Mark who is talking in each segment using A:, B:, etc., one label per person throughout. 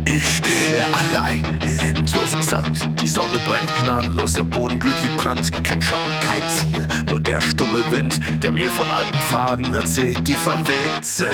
A: Ich stehe allein in endlosem Sand. Die Sonne brennt gnadenlos, der Boden glüht wie Brand. Kein Schauen, kein Ziel, nur der stumme Wind, der mir von alten Pfaden erzählt, die verweht sind.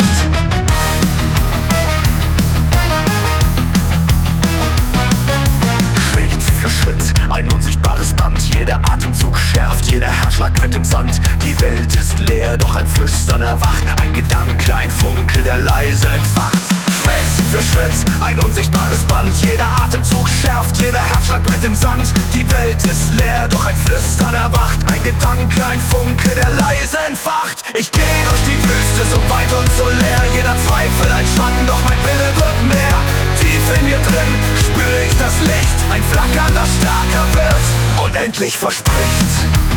A: Schritt für Schritt, ein unsichtbares Band. Jeder Atemzug schärft, jeder Herzschlag brennt im Sand. Die Welt ist leer, doch ein Flüstern erwacht. Ein Gedanke, ein Funke, der leise entfacht. Schritt für Schritt, ein unsichtbares Band. Jeder Atemzug schärft, jeder Herzschlag brennt im Sand. Die Welt ist leer, doch ein Flüstern erwacht. Ein Gedanke, ein Funke, der leise entfacht. Ich geh durch die Wüste, so weit und so leer. Jeder Zweifel ein Schatten, doch mein Wille wird mehr. Tief in mir drin spüre ich das Licht. Ein Flackern, das stärker wird und endlich verspricht.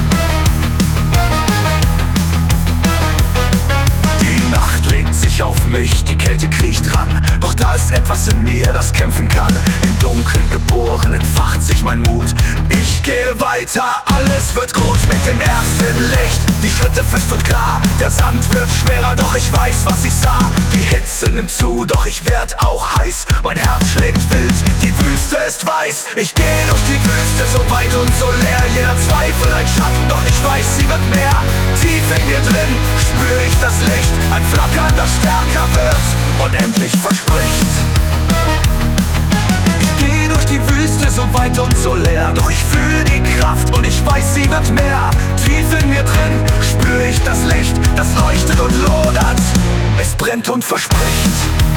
A: Die Nacht legt sich auf mich, die Kälte kriecht ran. Doch da ist etwas in mir, das kämpfen kann. Im Dunkeln geboren entfacht sich mein Mut. Ich gehe weiter, alles wird gut mit dem ersten Licht. Die Schritte fest und klar, der Sand wird schwerer, doch ich weiß, was ich sah. Die Hitze nimmt zu, doch ich werd auch heiß. Mein Herz schlägt wild, die Wüste ist weiß. Ich gehe durch die Wüste, so weit und so leer. Jeder Zweifel ein Schatten, doch ich weiß, sie wird mehr. Tief in mir drin spüre ich das Licht. Ein Flackern, das stärker wird und endlich verspricht. Ich geh durch die Wüste, so weit und so leer. Doch ich fühle die Kraft und ich weiß, sie wird mehr. Tief in mir drin spüre ich das Licht, das leuchtet und lodert. Es brennt und verspricht.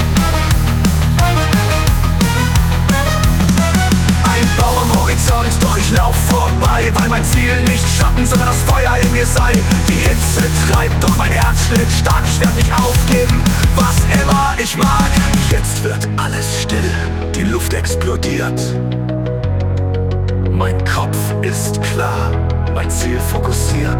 A: Ein Bau am Horizont, doch ich lauf vorbei, weil mein Ziel nicht Schatten, sondern das Feuer in mir sei. Die Hitze treibt, doch mein Herz schlägt stark. Ich werd nicht aufgeben, was immer ich mag. Jetzt wird alles still, die Luft explodiert. Mein Kopf ist klar, mein Ziel fokussiert.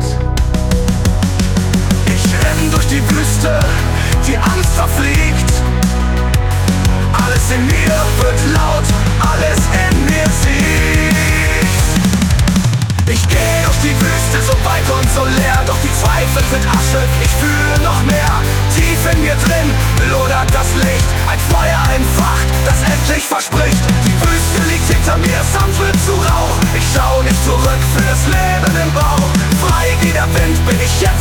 A: Ich renn durch die Wüste, die Angst verfliegt. Alles in mir wird laut, alles in mir sieht. Ich geh durch die Wüste, so weit und so leer. Doch die Zweifel sind Asche, ich fühle noch mehr. Tief in mir drin lodert das Licht. Ein Feuer entfacht, das endlich verspricht. Die Wüste liegt hinter mir, Sand wird zu Rauch. Ich schau nicht zurück, fürs Leben im Bauch. Frei wie der Wind bin ich jetzt